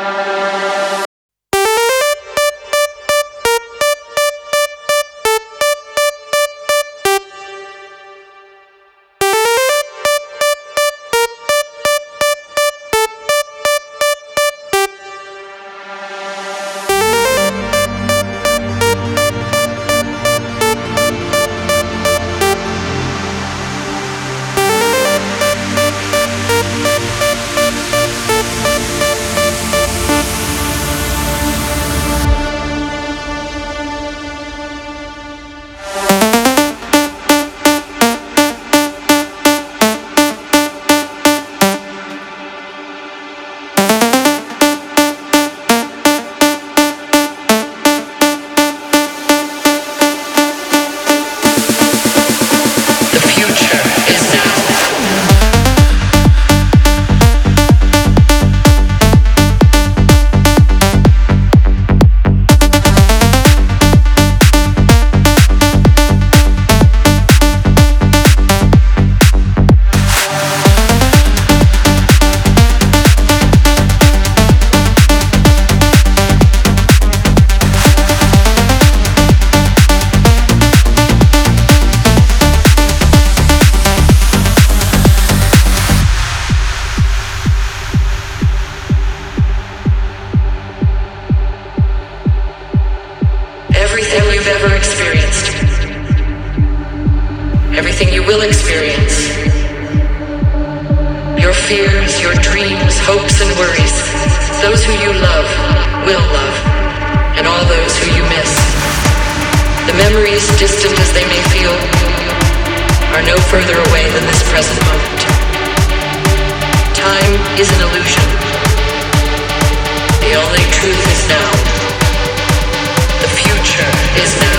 Everything you've ever experienced, everything you will experience, your fears, your dreams, hopes and worries, those who you love, will love, and all those who you miss. The memories, distant as they may feel, are no further away than this present moment. Time is an illusion. The only truth is now. The future is now.